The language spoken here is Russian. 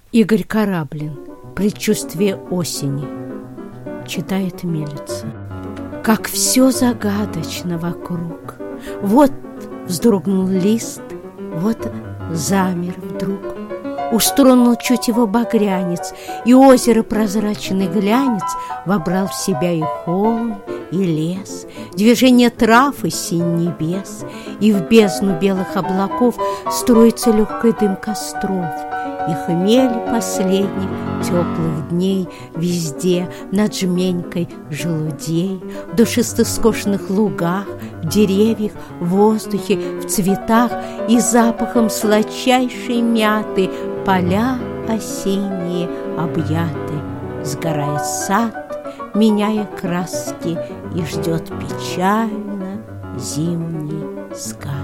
Игорь Кораблин. «Предчувствие осени». Читает Милица. Как все загадочно вокруг. Вот вздрогнул лист, вот замер вдруг. Уж тронул чуть его багрянец, и озеро прозрачный глянец вобрал в себя и холм, и лес, движение трав и синь небес, и в бездну белых облаков строится легкий дым костров, и хмель последних теплых дней везде над жменькой желудей, в душистых скошенных лугах, в деревьях, в воздухе, в цветах и запахом сладчайшей мяты поля осенние объяты. Сгорает сад, меняя краски, и ждет печально зимний скат.